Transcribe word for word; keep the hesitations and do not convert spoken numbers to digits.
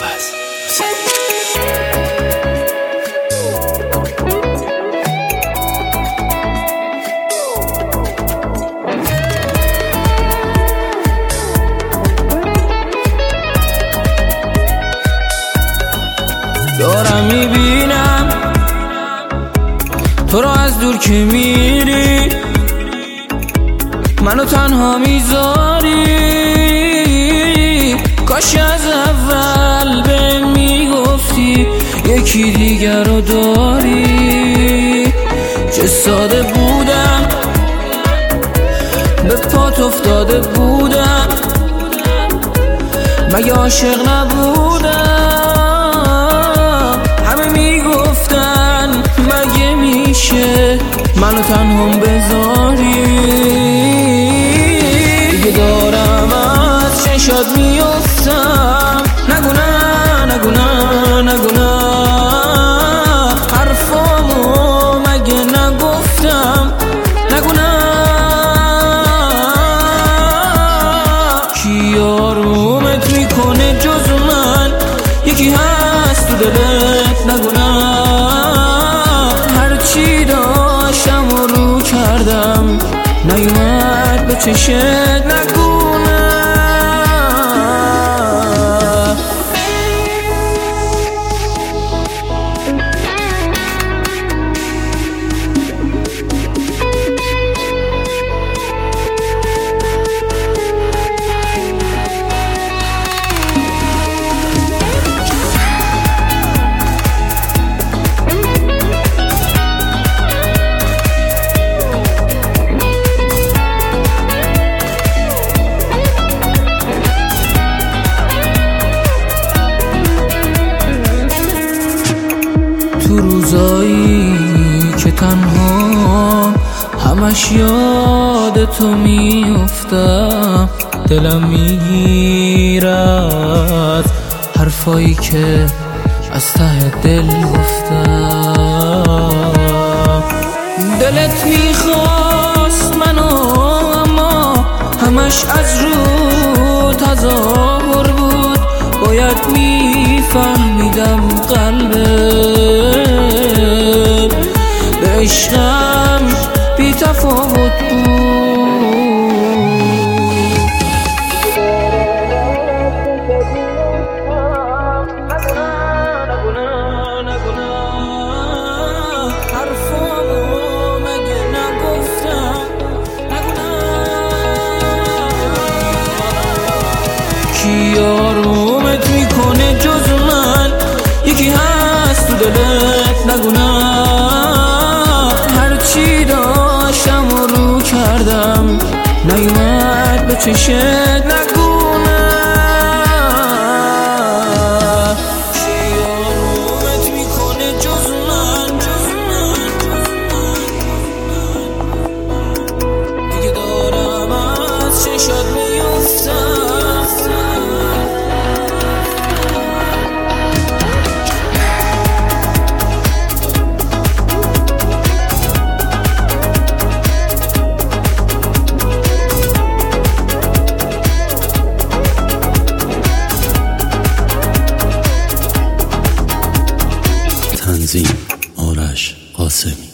ابوالفضل. دارم میبینم تو رو از دور که میری، منو تنها میذاری. کاش از اول به میگفتی یکی دیگر رو داری. چه ساده بودم، به پات افتاده بودم، مگه عاشق نبودم؟ همه میگفتن مگه میشه منو تنها بذاری. دیگه دارم از چشات میفتم، نگو نه نگو نه نگو نه، حرفامو مگه نگفتم؟ نگو نه. کی آرومت میکنه جز من؟ یکی هست تو دلت؟ نگو نه. هرچی داشتم و رو کردم نیومد به چشت، نگو نه. تو روزایی که تنها همش یاد تو میافتم، دلم میگیرد حرفایی که از ته دل گفتم. دلت میخواست منو، اما همش از رو تظاهر بود. باید میفهمیدم قلبت به عشقم بی تفاوت بود. حرفامو مگه نگفتم؟ نگو نه. کی آرومت میکنه جز من؟ یکی هست تو دلت؟ نگو نه. هرچی داشتم و رو کردم نیومد به چشت، نگو نه. کی آرومت میکنه جز من؟ دیگه دارم از چشات میفتم. تنظیم آرش قاسمی.